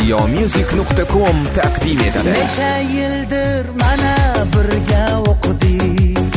siyomusic.com taqdim etadi. Necha yildir mana birga o'qidik,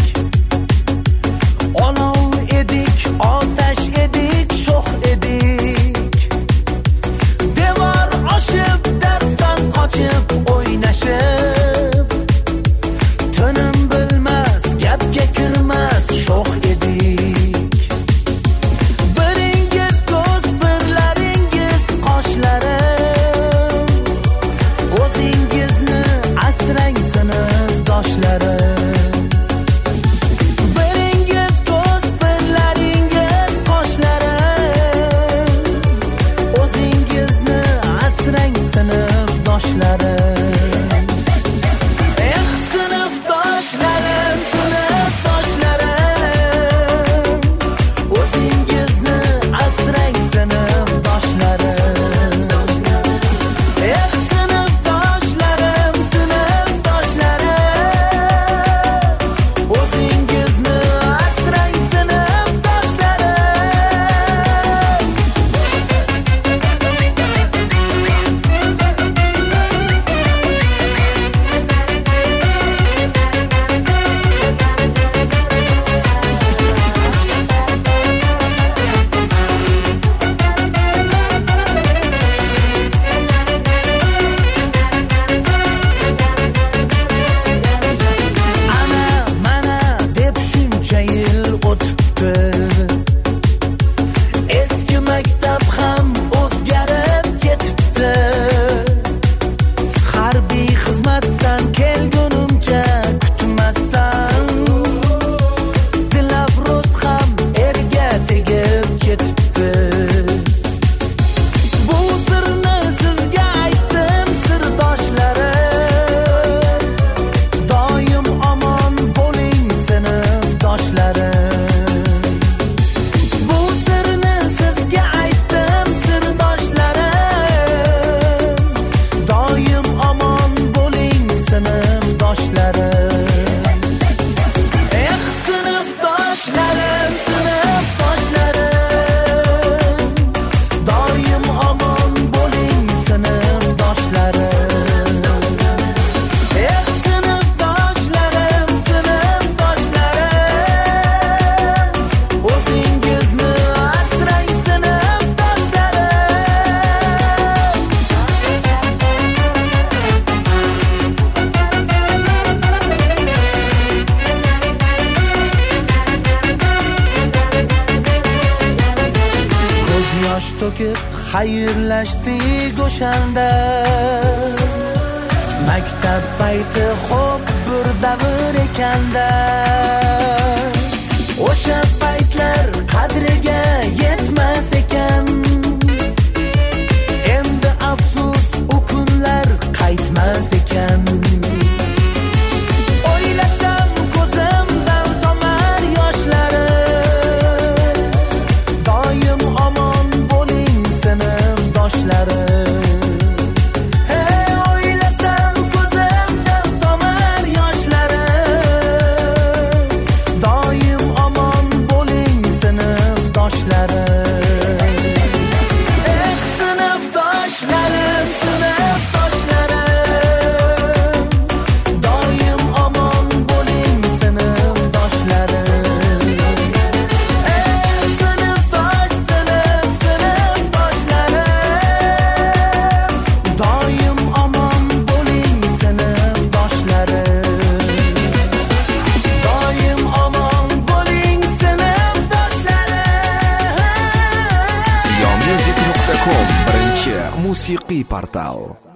olov edik, otash edik, sho'x edik. Devor oshib, darsdan qochib, o'ynashib, tinim bilmas, gapga kirmas, sho'x edik. Biringiz ko'z, birlaringiz qoshlarim, o'zingizni asrang sinfdoshlarim. Biringiz ko'z, birlaringiz qoshlarim, o'zingizni asrang sinfdoshlarim. Sinfdoshlarim, sinfdoshlarim, o'zingizni asrang sinfdoshlarim. Sinfdoshlarim, sinfdoshlarim, o'zingizni asrang ana mana deb shuncha yil o'tibdi. Eski maktab ham o'zgarib ketibdi. Harbiy xizmatdan kelgunimcha kutmasdan, Dilafruz ham erga tegib ketibdi. Bu sirni sizga aytdim, sirdoshlarim. Doim omon bo'ling, sinfdoshlarim. Bu sirni sizga aytdim, sirdoshlarim. Doim omon bo'ling, sinfdoshlarim. Sinfdoshlarim, sinfdoshlarim, doim omon bo'ling, sinfdoshlarim. Sinfdoshlarim, sinfdoshlarim, o'zingizni asrang, ko'z yosh to'kib xayrlashdik o'shanda. Maktab payti xo'p bir davr ekanda. O'sha paytlar qadriga yetmas ekan. Endi afsus, u kunlar qaytmas ekan. O'ylasam ko'zimdan tomar yoshlarim. Doim omon bo'ling, sinfdoshlarim. O'ylasam ko'zimdan tomar yoshlarim. Doim omon bo'ling, sinfdoshlarim. Sinfdoshlarim, sinfdoshlarim, doim omon bo'ling, sinfdoshlarim. Sinfdoshlarim, doim omon bo'ling, sinfdoshlarim. Doim omon bo'ling, sinfdoshlarim. siyomusic.com birinchi musiqiy portal.